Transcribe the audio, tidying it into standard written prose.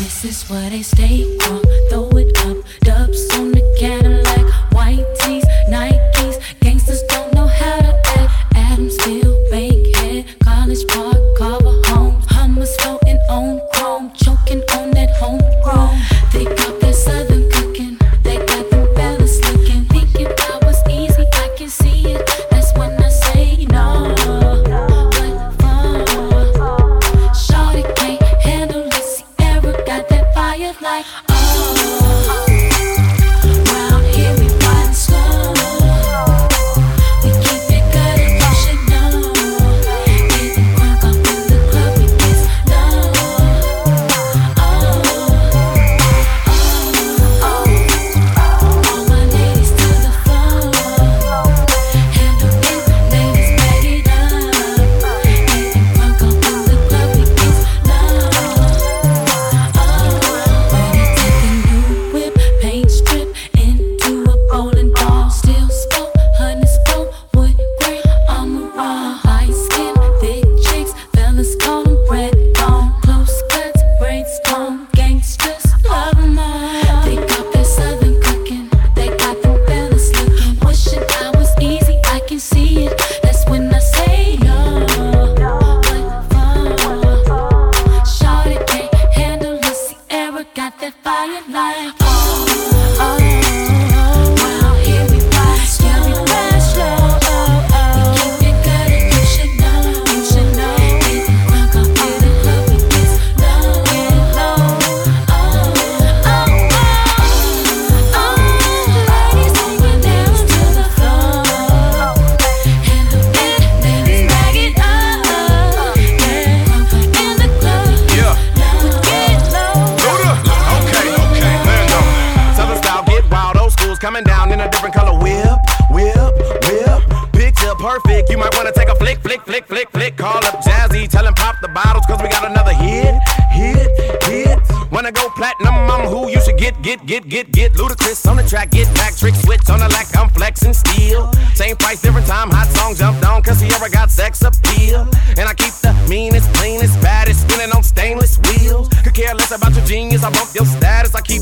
This is where they stay from. Throw it up, dubs on the Cadillac, white tees, Nikes. Gangsters don't know how to act. Adamsville, Bankhead, College Park, Carver Homes. Hummers floating on chrome, choking on that homegrown. They got that southern cooking, they got them fellas looking. Thinking that was easy, I can see it. That's when I say no. What for? Shorty can't handle it. Sierra got that fire like oh. Round here we riding slow. We keep it good and you should know. Getting crunk up in the club, we get low. All my ladies to the floor. Handle it, ladies, back it up. Getting crunk up in the club, we get low. When you take a new whip, paint strip into a bowling ball. Still spoke, honey spoke, wood grain, armor raw. Light skin, thick chicks, fellas call them red bone. Close cuts, braids long, gangsters love 'em all. They got that southern cooking, they got them fellas looking. Wishing I was easy, I can see it. That's when I say no. What for? Shorty can't handle it. Sierra got that fire like oh. Round here we ride slow. We ride slow. We keep it good and you should know. You should know. Getting crunk up in the club, we get low. Get low. Ladies, take it down to the floor. Handle it, ladies, bag it up. Yeah, crunk up in the club, we get low. Get low. Okay, Lando. Southern style, get wild, old school's coming down in a different color. Whip. Picture perfect, you might wanna take a flick. Call up Jazzy, tell him pop the bottles, cause we got another hit. Wanna go platinum, I'm who you should get. Ludacris on the track, get back, trick switch on the lack, I'm flexing steel. Same price, different time, hot song jumped on, cause Sierra got sex appeal. And I keep the meanest, cleanest, baddest, spinning on stainless wheels. Could care less about your genius, I bump your status, I keep